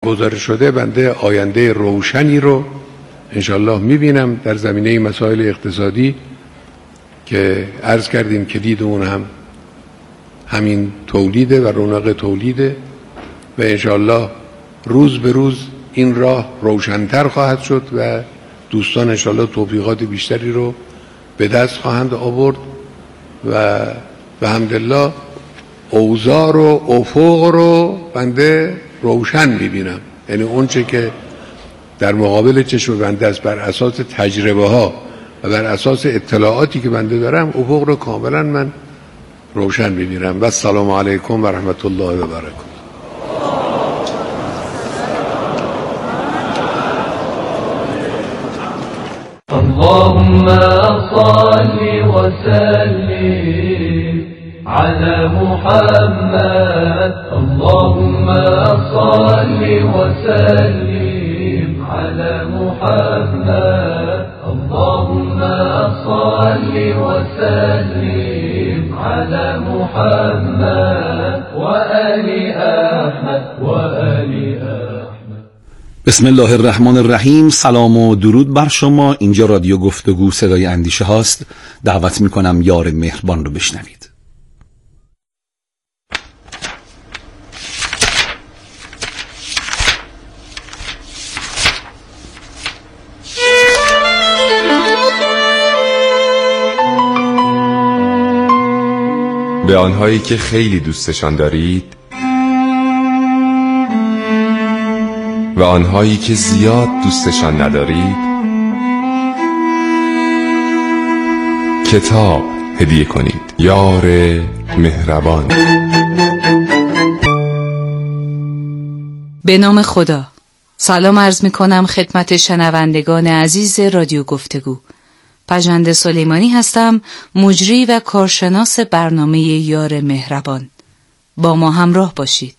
گزارش شده بنده آینده روشنی رو انشالله میبینم در زمینه مسائل اقتصادی که عرض کردیم کلید اون هم همین تولیده و رونق تولیده و انشالله روز به روز این راه روشن‌تر خواهد شد و دوستان انشالله توفیقات بیشتری رو به دست خواهند آورد و به حمدالله اوضاع رو افق رو بنده روشن میبینم. یعنی اون چه که در مقابل چشم بنده است بر اساس تجربه ها و بر اساس اطلاعاتی که بنده دارم افق رو کاملا من روشن میبینم. و السلام علیکم و رحمت الله و برکاته. اللهم صل وسلم على محمد اللهم صل وسلم على محمد اللهم صل وسلم على محمد وآل أحمد وآل أحمد. بسم الله الرحمن الرحیم. سلام و درود بر شما. اینجا رادیو گفتگو صدای اندیشه هاست. دعوت میکنم یار مهربان رو بشنوید. به آنهایی که خیلی دوستشان دارید و آنهایی که زیاد دوستشان ندارید کتاب هدیه کنید. یار مهربان. به نام خدا. سلام عرض می کنم خدمت شنوندگان عزیز رادیو گفتگو. پژند سلیمانی هستم، مجری و کارشناس برنامه یار مهربان. با ما همراه باشید.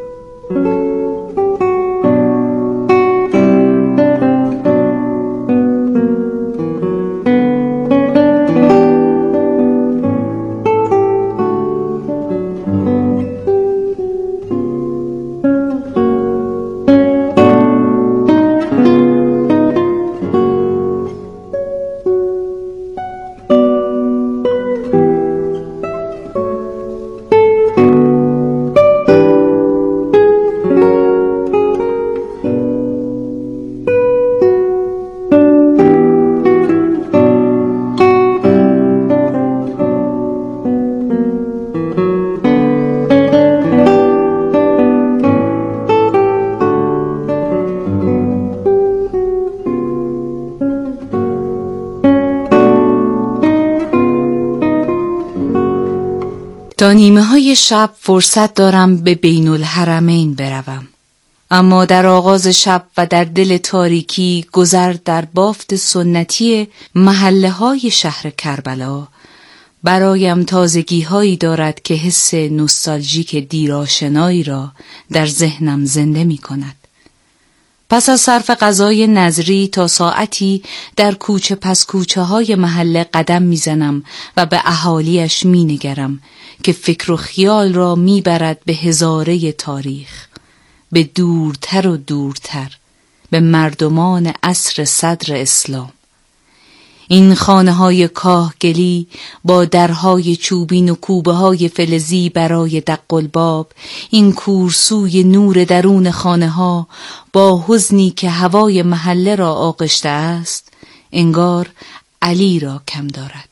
تا نیمه های شب فرصت دارم به بین الحرمین بروم، اما در آغاز شب و در دل تاریکی گذر در بافت سنتی محله های شهر کربلا برایم تازگی هایی دارد که حس نوستالژیک دیرآشنایی را در ذهنم زنده می کند. پس از صرف غذای نظری تا ساعتی در کوچه پس کوچه های محله قدم میزنم و به اهالیش می نگرم که فکر و خیال را می برد به هزاره تاریخ، به دورتر و دورتر، به مردمان عصر صدر اسلام. این خانه های کاهگلی با درهای چوبین و کوبه های فلزی برای دق الباب، این کورسوی نور درون خانه ها با حزنی که هوای محله را آغشته است، انگار علی را کم دارد.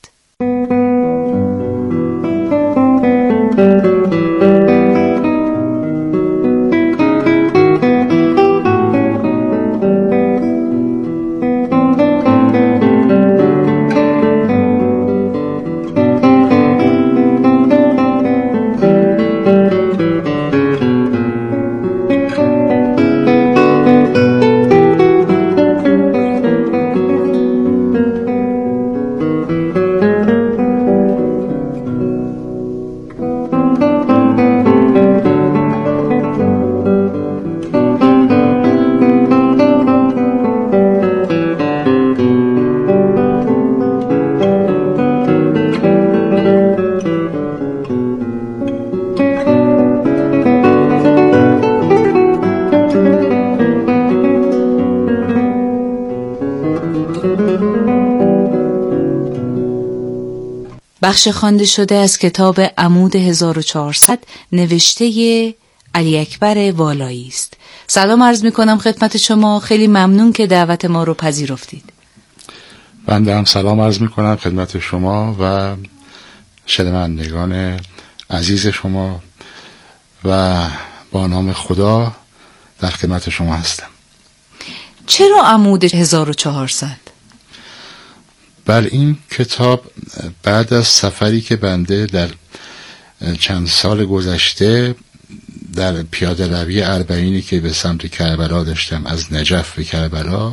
بخش خوانده شده از کتاب عمود 1400 نوشته علی اکبر والایی است. سلام عرض می کنم خدمت شما. خیلی ممنون که دعوت ما رو پذیرفتید. بنده هم سلام عرض می کنم خدمت شما و شنوندگان عزیز شما و با نام خدا در خدمت شما هستم. چرا عمود 1400؟ بله، این کتاب بعد از سفری که بنده در چند سال گذشته در پیاده روی اربعینی که به سمت کربلا داشتم، از نجف به کربلا،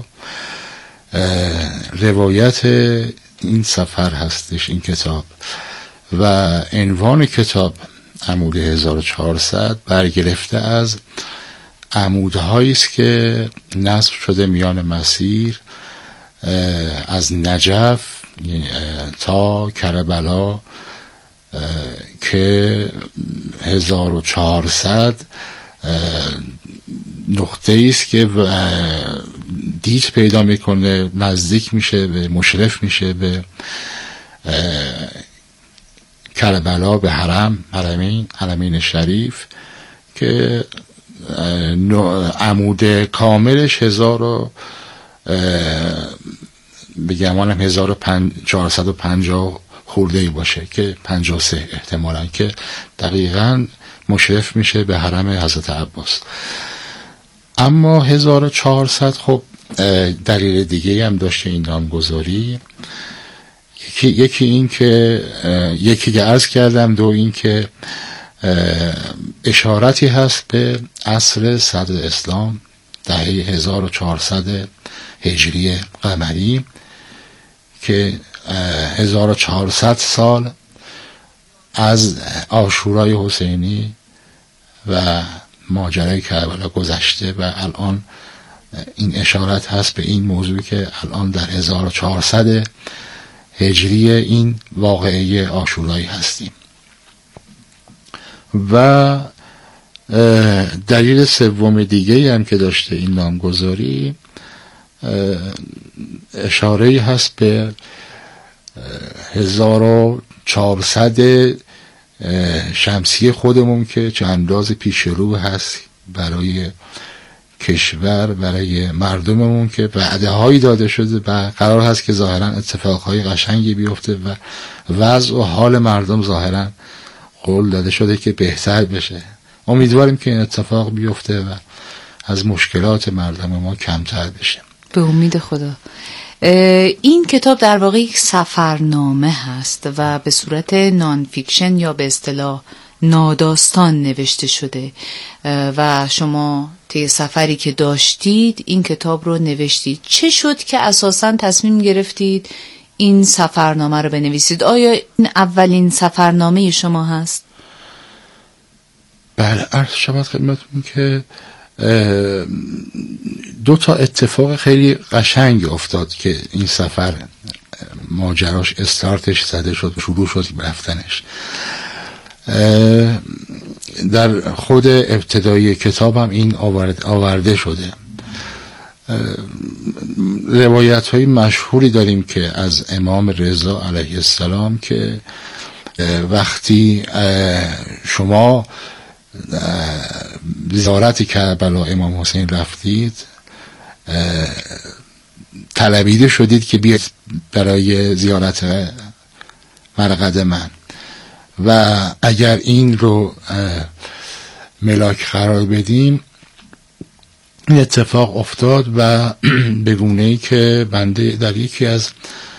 روایت این سفر هستش این کتاب و عنوان کتاب عمود 1400 برگرفته از عمودهایی است که نصب شده میان مسیر از نجف تا کربلا که 1400 نقطه است که دید پیدا میکنه، نزدیک میشه به، مشرف میشه به کربلا، به حرمین شریف که عمود کاملش 1450 خورده‌ای باشه که 53 احتمالاً، که دقیقاً مشرف میشه به حرم حضرت عباس. اما 1400 خب دلیل دیگه هم داشته این نامگذاری. یکی این که عرض کردم، دو این که اشارتی هست به عصر صدر اسلام، دهه 1400 هجری قمری، که 1400 سال از عاشورای حسینی و ماجرای کربلا گذشته و الان این اشارت هست به این موضوع که الان در 1400 هجری این واقعه عاشورایی هستیم. و دلیل سوم دیگه هم که داشته این نامگذاری، اشاره‌ای هست به 1400 شمسی خودمون که چه انداز پیش رو هست برای کشور، برای مردممون، که وعده هایی داده شده و قرار هست که ظاهرا اتفاقهای قشنگی بیفته و وضع و حال مردم ظاهرا قول داده شده که بهتر بشه. امیدواریم که این اتفاق بیفته و از مشکلات مردم ما کمتر بشه به امید خدا. این کتاب در واقع یک سفرنامه هست و به صورت نان فیکشن یا به اصطلاح ناداستان نوشته شده و شما طی سفری که داشتید این کتاب رو نوشتید. چه شد که اساساً تصمیم گرفتید این سفرنامه رو بنویسید؟ آیا این اولین سفرنامه شما هست؟ بله، عرض شود خدمتتون که دو تا اتفاق خیلی قشنگ افتاد که این سفر ماجراش استارتش زده شد، شروع شد رفتنش. در خود ابتدای کتابم این آورده شده. روایت های مشهوری داریم که از امام رضا علیه السلام که وقتی شما زیارت کربلا امام حسین رفتید، طلبیده شدید که بیاید برای زیارت مرقد من و اگر این رو ملاک قرار بدیم. این اتفاق افتاد و به گونه‌ای که بنده در یکی از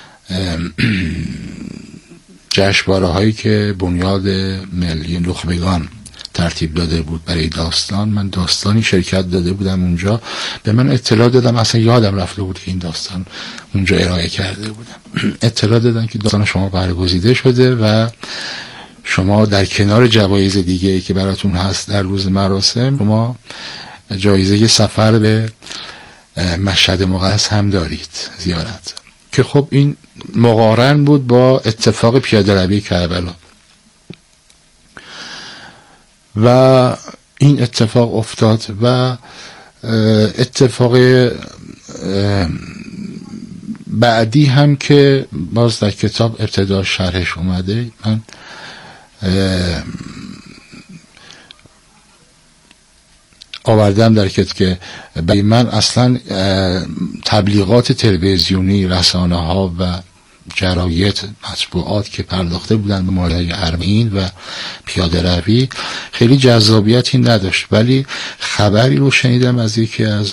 جشنواره هایی که بنیاد ملی نخبگان ترتیب داده بود برای داستان، من داستانی شرکت داده بودم اونجا. به من اطلاع دادم، اصلا یادم رفته بود که این داستان اونجا ارائه کرده بودم. اطلاع دادن که داستان شما برگزیده شده و شما در کنار جوایز دیگه که براتون هست در روز مراسم، شما جایزه سفر به مشهد مقدس هم دارید، زیارت، که خب این مقارن بود با اتفاق پیاده روی کربلا و این اتفاق افتاد و اتفاق بعدی هم که باز در کتاب ابتدا شرحش اومده، من آوردم در کتاب که برای من اصلا تبلیغات تلویزیونی، رسانه ها و جراید، مطبوعات که پرداخته بودن به مورد ارمین و پیاده روی خیلی جذابیتی نداشت، ولی خبری رو شنیدم از یکی از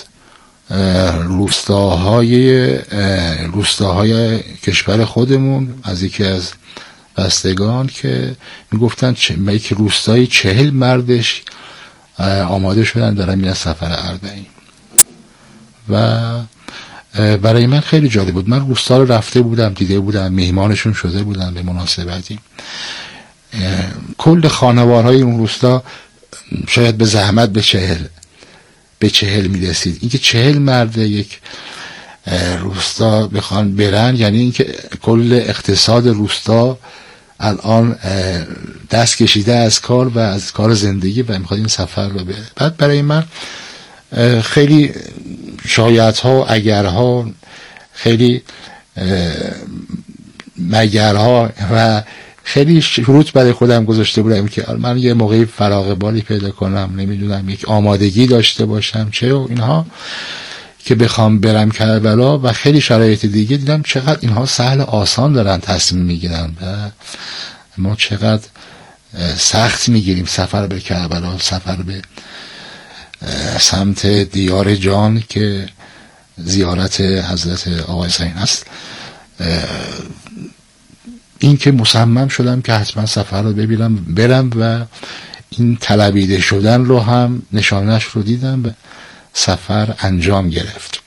روستاهای کشور خودمون، از یکی از بستگان که میگفتن یک روستایی 40 مردش آماده شدن دارن میرن سفر اربعین. و برای من خیلی جالب بود. من روستا رو رفته بودم، دیده بودم، میهمانشون شده بودم به مناسبتی. کل خانوارهای اون روستا شاید به زحمت به 40 میرسید. اینکه 40 مرد یک روستا بخوان برن، یعنی اینکه کل اقتصاد روستا الان دست کشیده از کار و از کار زندگی و میخواد این سفر رو بره. بعد برای من خیلی شایدها، اگرها، خیلی مگرها و خیلی شروط برای خودم گذاشته بودم که من یه موقعی فراغ بالی پیدا کنم، نمیدونم یک آمادگی داشته باشم چه و اینها، که بخوام برم کربلا. و خیلی شرایط دیگه دیدم چقدر اینها سهل آسان دارن تصمیم میگیرن و ما چقدر سخت میگیریم سفر به کربلا، سفر به سمت دیار جان که زیارت حضرت آقا حسین است. این که مصمم شدم که حتما سفر رو برم و این طلبیده شدن رو هم نشانش رو دیدم، به سفر انجام گرفت.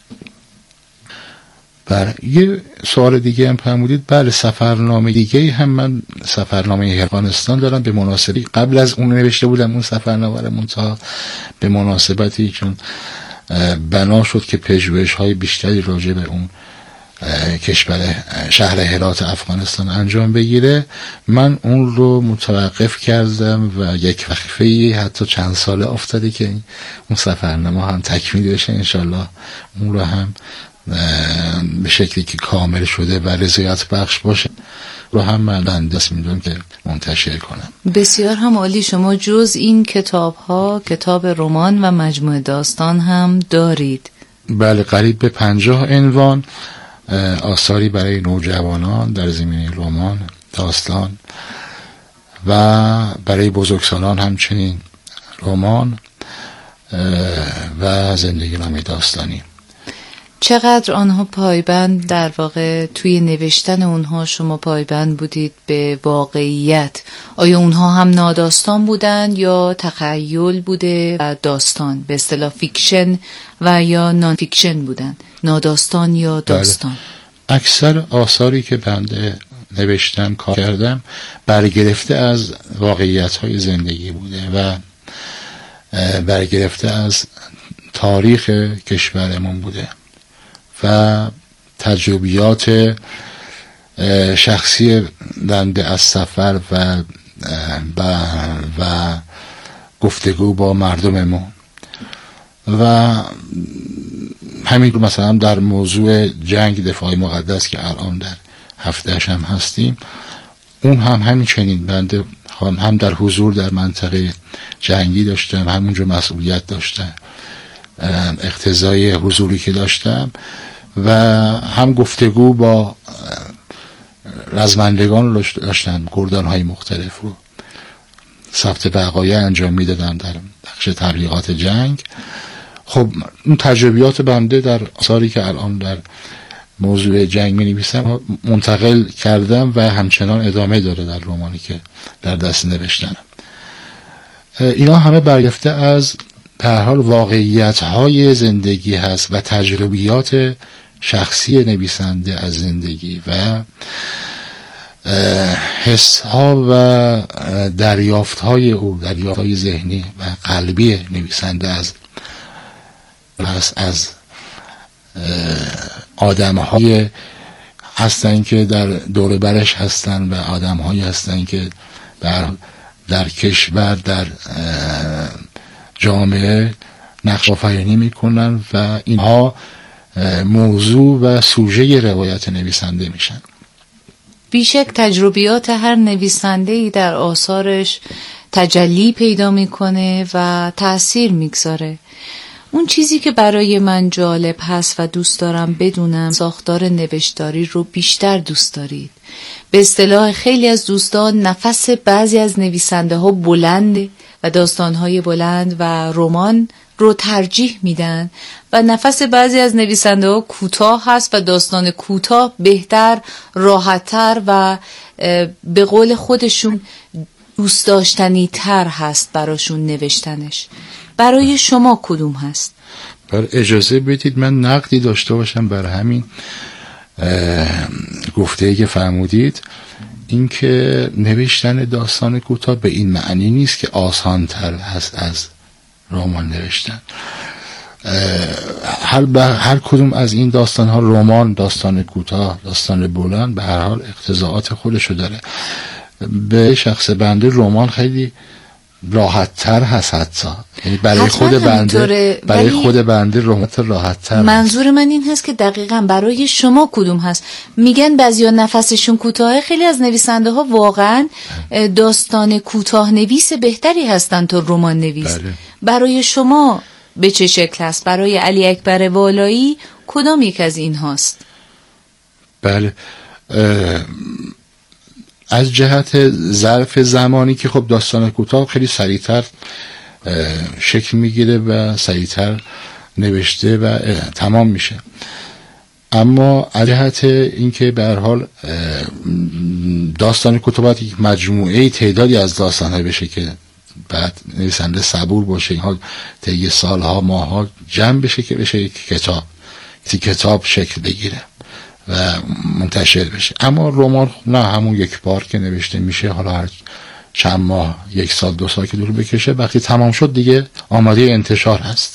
یه سوال دیگه هم فرمودید. بله، سفرنامه دیگه هم من سفرنامه افغانستان دارم. به مناسبتی قبل از اون نوشته بودم اون سفرنامه رو، منتها به مناسبتی چون بنا شد که پژوهش‌های بیشتری راجع به اون کشور شهر هرات افغانستان انجام بگیره، من اون رو متوقف کردم و یک وقفه حتی چند ساله افتاده که اون سفرنامه هم تکمیل بشه. انشالله اون رو هم به شکلی که کامل شده و رضایت بخش باشه رو هم من دست میدونم که منتشر کنم. بسیار هم عالی. شما جز این کتاب ها کتاب رمان و مجموعه داستان هم دارید؟ بله، قریب به 50 عنوان آثاری برای نوجوانان در زمینه رمان، داستان و برای بزرگسالان همچنین رمان و زندگی نامه داستانی. چقدر آنها پایبند، در واقع توی نوشتن اونها شما پایبند بودید به واقعیت؟ آیا اونها هم ناداستان بودن یا تخیل بوده و داستان، به اصطلاح فیکشن و یا نان فیکشن بودن، ناداستان یا داستان؟ اکثر آثاری که بنده نوشتم، کار کردم، برگرفته از واقعیت‌های زندگی بوده و برگرفته از تاریخ کشورمون بوده و تجربیات شخصی بنده از سفر و گفتگو با مردممون. و همین مثلا در موضوع جنگ دفاع مقدس که الان در هفتهش هم هستیم، اون هم همچنین بنده هم در حضور در منطقه جنگی داشتم، همونجا مسئولیت داشتم، اقتضای حضوری که داشتم، و هم گفتگو با رزمندگان رو داشتم، گردان‌های مختلف رو ثبت بقایای انجام میدادم در بخش تبلیغات جنگ. خب اون تجربیات بنده در آثاری که الان در موضوع جنگ می نویسم منتقل کردم و همچنان ادامه داره در رمانی که در دست نوشتنم. اینا همه برگرفته از به هر حال واقعیت‌های زندگی هست و تجربیات شخصی نویسنده از زندگی و حس‌ها و دریافت‌های او، دریافت‌های ذهنی و قلبی نویسنده از آدم‌های هستن که در دور برش هستن و آدم‌هایی هستن که در کشور، در جامعه نقش آفرینی میکنن و اینها موضوع و سوژه روایت نویسنده میشن. بیشک تجربیات هر نویسنده‌ای در آثارش تجلی پیدا میکنه و تأثیر میگذاره. اون چیزی که برای من جالب هست و دوست دارم بدونم، ساختار نوشتاری رو بیشتر دوست دارید. به اصطلاح خیلی از دوستان نفس بعضی از نویسنده ها بلنده و داستانهای بلند و رمان رو ترجیح میدن و نفس بعضی از نویسنده ها کوتاه هست و داستان کوتاه بهتر، راحتتر و به قول خودشون دوست داشتنی تر هست براشون نوشتنش. برای شما کدوم هست؟ بر اجازه بدید من نقدی داشته باشم بر همین گفته‌ای که فرمودید. این که نوشتن داستان کوتاه به این معنی نیست که آسان تر هست از رمان نوشتن. هر کدوم از این داستان ها، رمان، داستان کوتاه، داستان بلند، به هر حال اقتضاعات خودشو داره. به شخص بنده رمان خیلی راحت تر هست، حتی یعنی برای خود بنده رمان راحت تر. منظور من این هست که دقیقاً برای شما کدوم هست؟ میگن بعضیا نفسشون کوتاهه، خیلی از نویسنده ها واقعاً داستان کوتاه نویس بهتری هستن تا رمان نویس. بله. برای شما به چه شکل هست؟ برای علی اکبر والایی کدام یک از این هاست؟ بله، از جهت ظرف زمانی که خب داستان کوتاه خیلی سریعتر شکل میگیره و سریعتر نوشته و تمام میشه، اما از جهت اینکه به هر حال داستان کوتاه باید یک مجموعه تعدادی از داستان‌ها بشه که بعد نویسنده صبور باشه، اینها طی سالها ماها جمع بشه که بشه یک کتاب شکل بگیره و منتشر بشه. اما رمان نه، همون یک بار که نوشته میشه، حالا هر چند ماه، یک سال، 2 سال که دور بکشه، وقتی تمام شد دیگه آماده انتشار هست.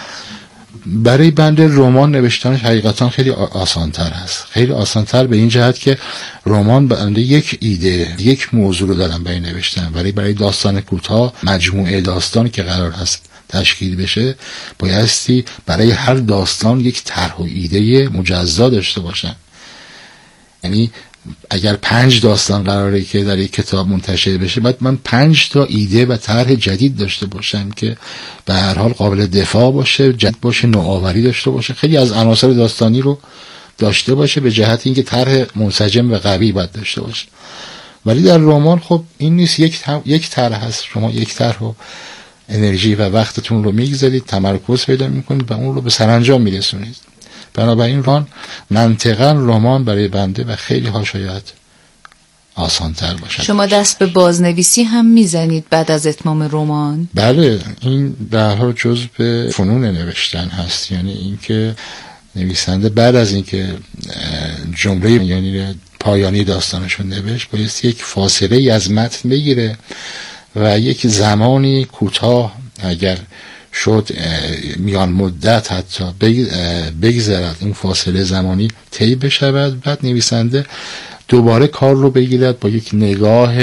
برای بنده رمان نوشتنش حقیقتا خیلی آسانتر هست، خیلی آسانتر به این جهت که رمان بنده یک ایده، یک موضوع رو دارم برای نوشتن. برای داستان کوتاه، مجموعه داستانی که قرار هست تشکیل بشه، بایستی برای هر داستان یک طرح و ایده مجزا داشته باشن. یعنی اگر 5 داستان قراره که در یک کتاب منتشر بشه، باید من 5 تا ایده و طرح جدید داشته باشم که به هر حال قابل دفاع باشه، جدید باشه، نوآوری داشته باشه، خیلی از عناصر داستانی رو داشته باشه، به جهت اینکه طرح منسجم و قوی باید داشته باشه. ولی در رمان خب این نیست، یک طرح هست، شما یک طرح رو انرژی و وقتتون رو میگذارید، تمرکز پیدا میکنید و اون رو به سرانجام میرسونید. بنابراین منطقاً رمان برای بنده و خیلی ها شاید آسان تر باشد. شما دست به بازنویسی هم میزنید بعد از اتمام رمان؟ بله، این در حال جزء به فنون نوشتن هست. یعنی اینکه نویسنده بعد از اینکه جمله یعنی پایانی داستانشو نوشت، باید یک فاصله ای از متن بگیره و یک زمانی کوتاه اگر شد میان مدت حتی بگذرد، این فاصله زمانی طی بشود، بعد نویسنده دوباره کار رو بگیرد با یک نگاه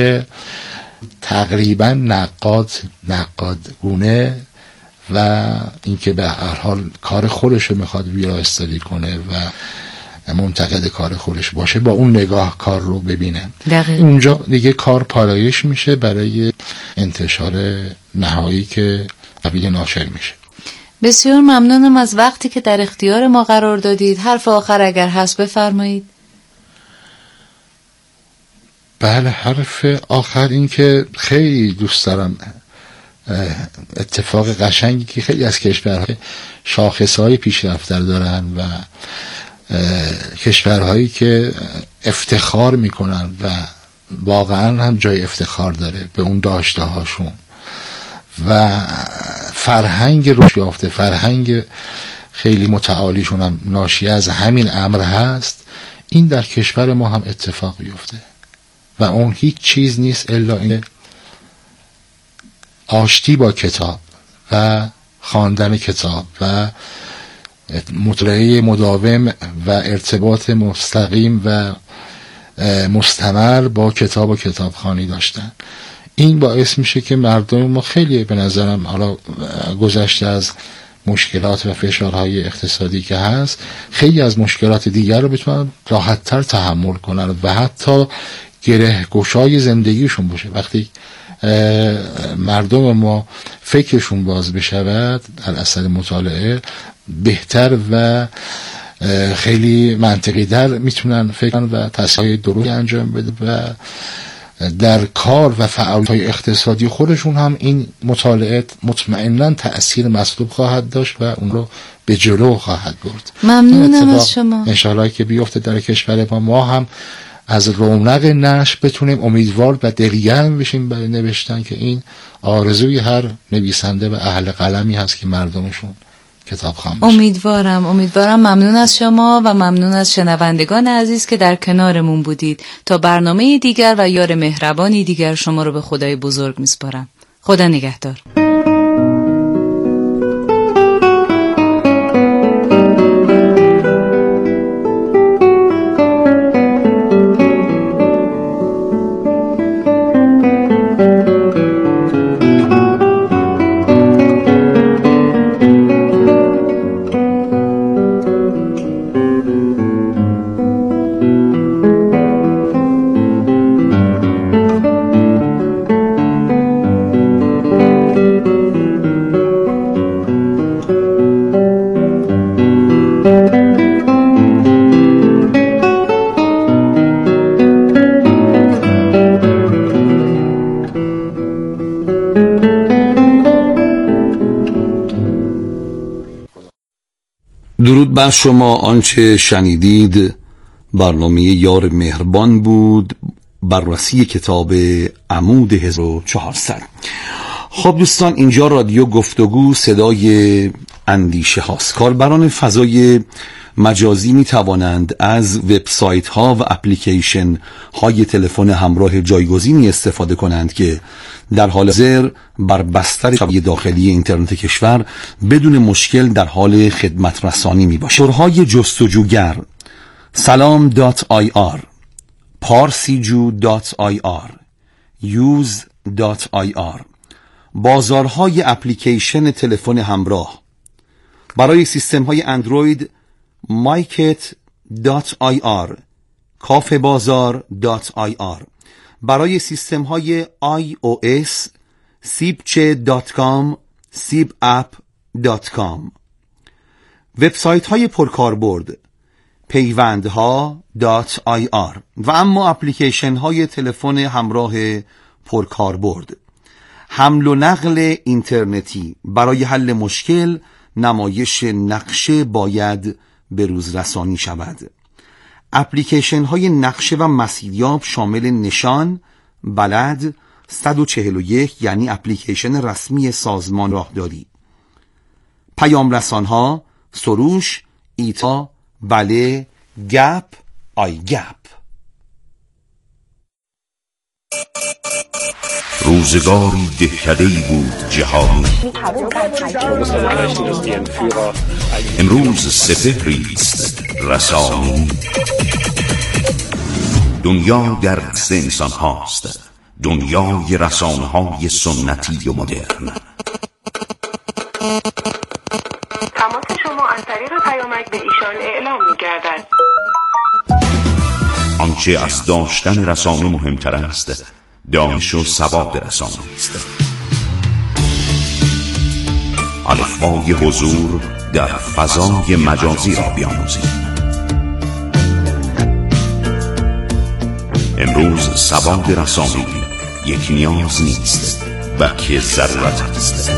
تقریبا نقادگونه و اینکه به هر حال کار خودش رو میخواد ویراستاری کنه و منتقد کار خودش باشه، با اون نگاه کار رو ببینه. اونجا دیگه کار پالایش میشه برای انتشار نهایی که قبیل ناشر میشه. بسیار ممنونم از وقتی که در اختیار ما قرار دادید. حرف آخر اگر هست بفرمایید. بله، حرف آخر این که خیلی دوست دارم اتفاق قشنگی که خیلی از کشورها شاخصهای پیشرفته دارن و کشورهایی که افتخار میکنن و واقعا هم جای افتخار داره به اون داشته هاشون و فرهنگ رشد یافته، فرهنگ خیلی متعالیشون هم ناشی از همین امر هست. این در کشور ما هم اتفاق بیفته و اون هیچ چیز نیست الا این آشتی با کتاب و خواندن کتاب و مطالعه مداوم و ارتباط مستقیم و مستمر با کتاب و کتابخوانی داشتن. این باعث میشه که مردم ما خیلی به نظرم، حالا گذشته از مشکلات و فشارهای اقتصادی که هست، خیلی از مشکلات دیگر رو بتونن راحت‌تر تحمل کنن و حتی گره گشای زندگیشون باشه. وقتی مردم ما فکرشون باز بشود در اثر مطالعه، بهتر و خیلی منطقی در میتونن فکر و تصمیمات درستی انجام بده و در کار و فعالیت‌های اقتصادی خودشون هم این مطالعه مطمئناً تأثیر مطلوب خواهد داشت و اون رو به جلو خواهد برد. ممنونم از شما. انشاءالله که بیفته در کشور ما هم از رونق نشر بتونیم امیدوار و دلگرم بشیم برای نوشتن که این آرزوی هر نویسنده و اهل قلمی هست که مردمشون کتاب خوان بشه. امیدوارم. ممنون از شما و ممنون از شنوندگان عزیز که در کنارمون بودید. تا برنامه دیگر و یار مهربانی دیگر شما رو به خدای بزرگ میسپارم. خدا نگهدار. درود بر شما. آنچه شنیدید برنامه یار مهربان بود، بررسی کتاب عمود 1400. خب دوستان، اینجا رادیو گفتگو صدای اندیشه هاست. کاربران فضای مجازی می توانند از وبسایت ها و اپلیکیشن های تلفن همراه جایگزینی استفاده کنند که در حال حاضر بر بستر شبکه داخلی اینترنت کشور بدون مشکل در حال خدمت رسانی می باشد. سرهای جستجوگر salam.ir، parsiju.ir، use.ir، بازارهای اپلیکیشن تلفن همراه برای سیستم های اندروید myket.ir، kafebazar.ir، برای سیستم های iOS sibche.com، sibapp.com، وبسایت های پرکاربرد پیوندها.ir و اما اپلیکیشن های تلفن همراه پرکاربرد. حمل و نقل اینترنتی برای حل مشکل نمایش نقشه باید به روز رسانی شود. اپلیکیشن های نقشه و مسیریاب شامل نشان، بلد، 141 یعنی اپلیکیشن رسمی سازمان راهداری، پیام رسان ها، سروش، ایتا، بله، گپ، آی گپ. روزگاری دهکده‌ای بود جهانی، امروز سپهری است رسانی. دنیا در دست انسان هاست، دنیای رسانه های سنتی و مدرن. تماس شما از طریق پیامک به ایشان اعلام می‌گردد. آنچه از داشتن رسانه مهمتر است، دانش و سواد رسانه است. الفبای حضور در فضای مجازی را بیاموزیم. امروز سواد رسانه‌ای یک نیاز نیست، بلکه ضرورت است.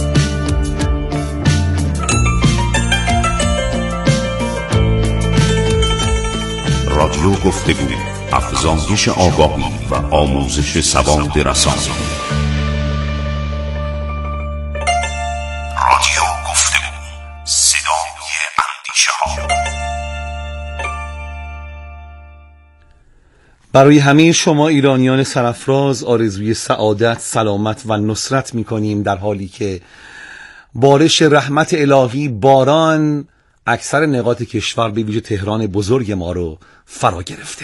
رادیو گفتگو، افزایش آگاهی و آموزش سواد رسانه‌ای. رادیو گفتگو، صدای اندیشه ها. برای همه شما ایرانیان سرافراز آرزوی سعادت، سلامت و نصرت می‌کنیم، در حالی که بارش رحمت الهی، باران اکثر نقاط کشور به ویژه تهران بزرگ ما رو فرا گرفته.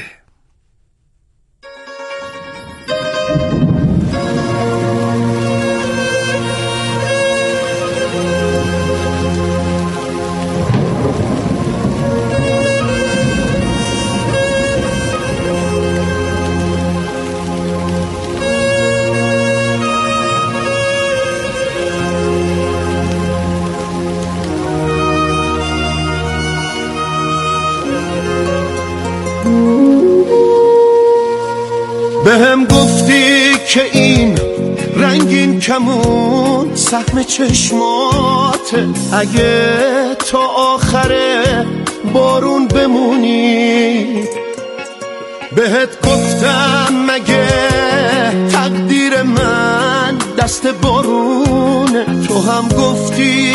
بهم گفتی که این رنگین کمون سهم چشماته، اگه تا آخر بارون بمونی. بهت گفتم مگه تقدیر من دست بارونه، تو هم گفتی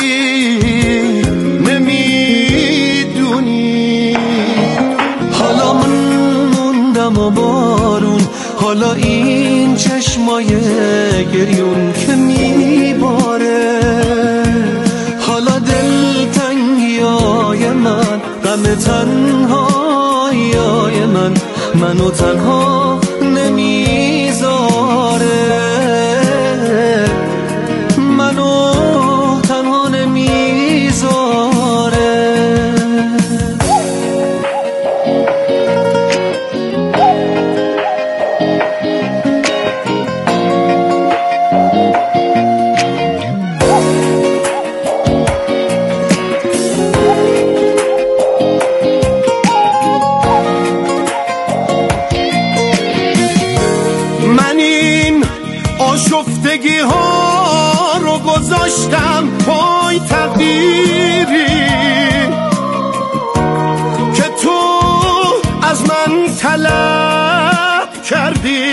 نمیدونی. حالا من موندم و بارون، حالا این چشمای گریون که میباره، حالا دلتنگیای من، غم تنهاییای من، منو تنها نمیذاره، منو تنها نمیذاره. آشفتگی ها رو گذاشتم پای تقدیری که تو از من طلب کردی،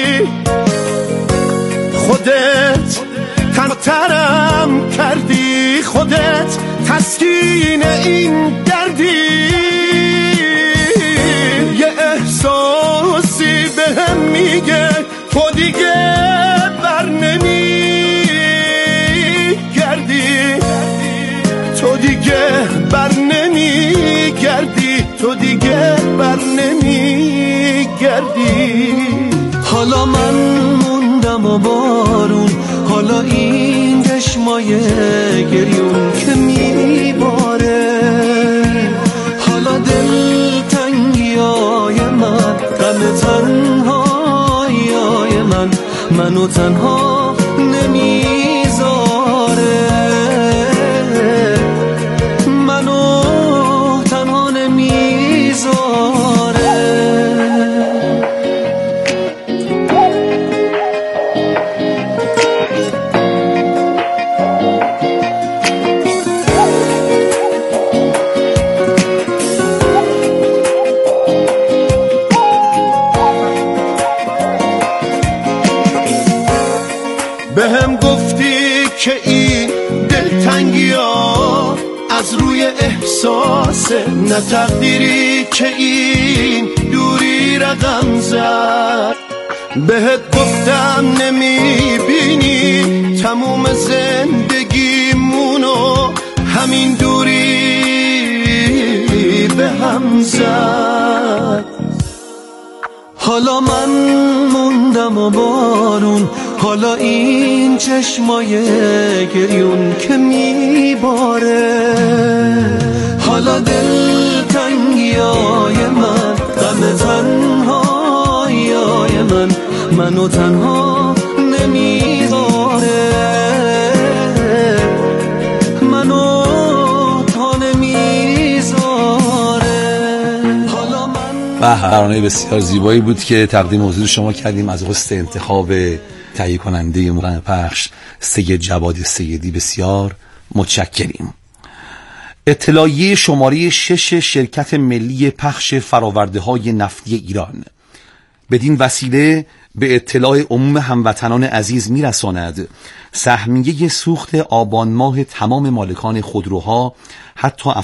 خودت تنترم کردی، خودت تسکین این دردی. یه احساسی بهم میگه تو دیگه بر نمیگردی، تو دیگه بر نمیگردی، تو دیگه بر نمیگردی. حالا من موندم و بارون، حالا این چشمای گریون که میباره، حالا دلتنگیای من، غم تنهاییای من، منو تنها نمیذاره، منو تنها نمیذاره. بهم گفتی که این دلتنگی ها از روی احساسه، نه تقدیری که این دوری رقم زد. بهت گفتم نمیبینی تموم زندگیمونو همین دوری به هم زد. حالا من موندم و بارون، حالا این چشمای گریون که میباره، حالا دلتنگیای من، غم تنهاییای من، منو تنها نمیذاره، منو تا نمیذاره. حالا من برنامه بسیار زیبایی بود که تقدیم حضور شما کردیم از حسن انتخاب تهیه کننده موقع پخش سید جواد سیدی. بسیار متشکریم. اطلاعیه شماره 6 شرکت ملی پخش فرآورده‌های نفتی ایران بدین وسیله به اطلاع عموم هموطنان عزیز میرساند سهمیه سوخت آبان ماه تمام مالکان خودروها حتی